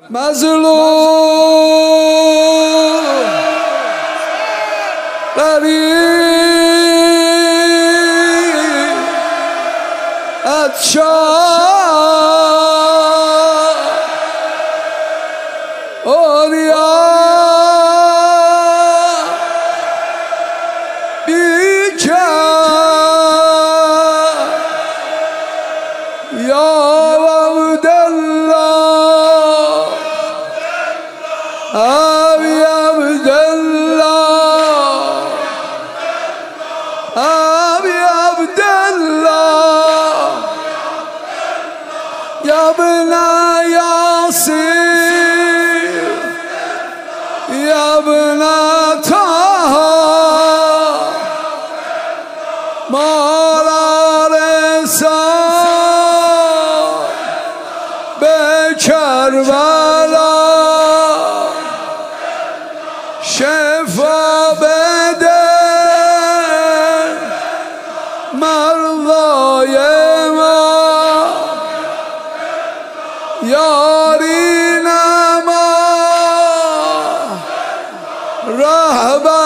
مظلوم غریب عطشان عریان بیکر یا عبدالله ابی عبدالله ابی عبدالله یا ابن یاسین یا ابن طه مالا رسان به کربلا شفا بده مرضای ما یاری نما رهبر